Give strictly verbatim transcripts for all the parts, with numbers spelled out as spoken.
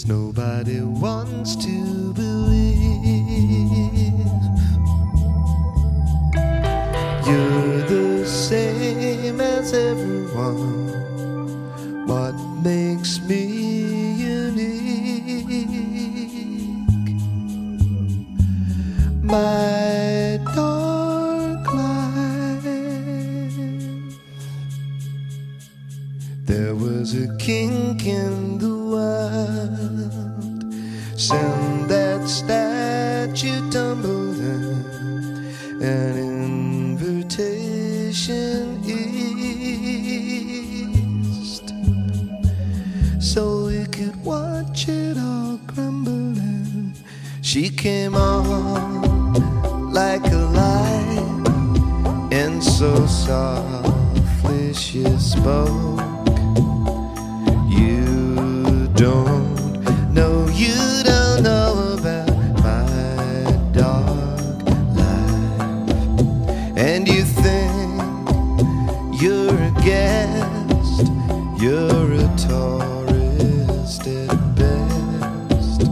nobody wants to believe you're the same as everyone. What makes me unique? My dark life. There was a kink in the world, send that statue tumbling, an invitation east, so we could watch it all crumbling. She came on like a light, and so softly she spoke. You don't know, you don't know about my dark life, and you think you're a guest, you're a tourist at best,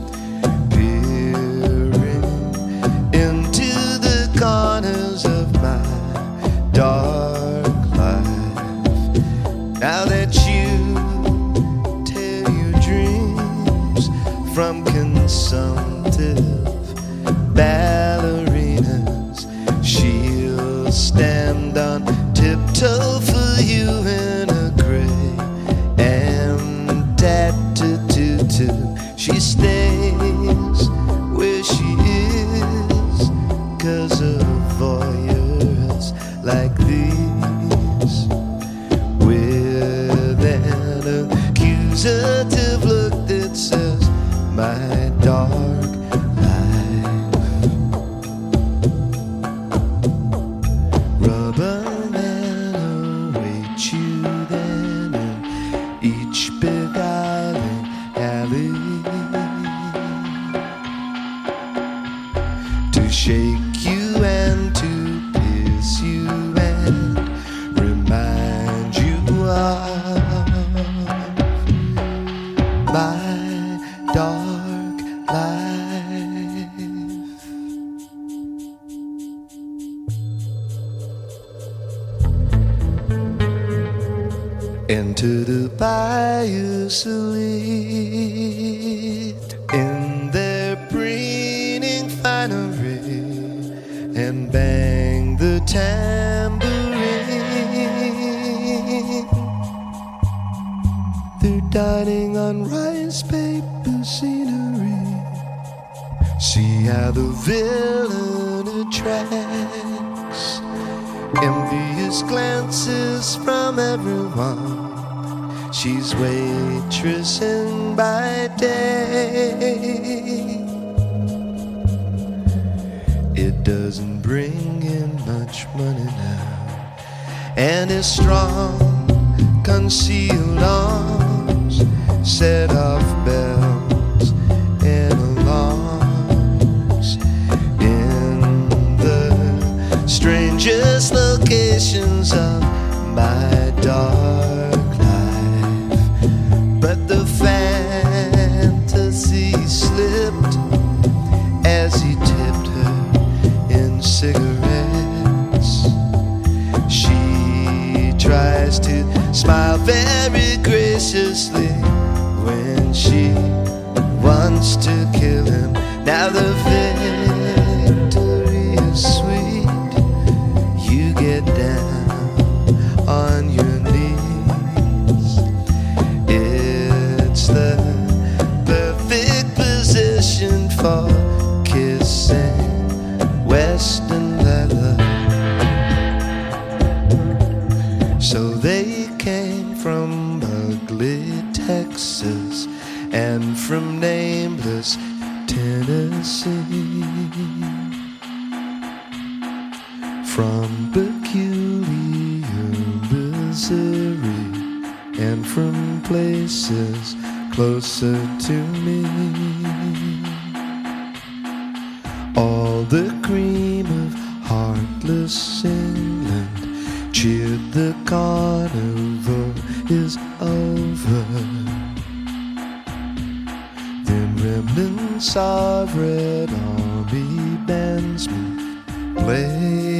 peering into the corners of my dark life. Now that you tell your dreams from consumptive ballerinas, she'll stand on tiptoe for you in a gray and tattooed tutu. She stays where she is 'cause of voyeurs like these, with an accusative look that says my dark life. Rubber man awaits you then in each beguiling alley, to shake you and to kiss you and remind you of my dark life. Into the bayou salute in their preening finery, and bang the tambourine. They're dining on rice paper scenery. See how the villain attracts envious glances from everyone. She's waitressing by day. It doesn't bring in much money now, and his strong concealed arms set off bells and alarms in the strangest locations of my dark life. But the fantasy slipped as he tipped her in cigarettes. She tries to smile very graciously when she wants to kill him. Now the victory is sweet. You get down on your knees. It's the perfect position for kissing Western leather. So they came from ugly Texas and from nameless Tennessee, from peculiar Missouri, and from places closer to me. All the cream of heartless England cheered the carnival is over. saw Red Army bandsmen play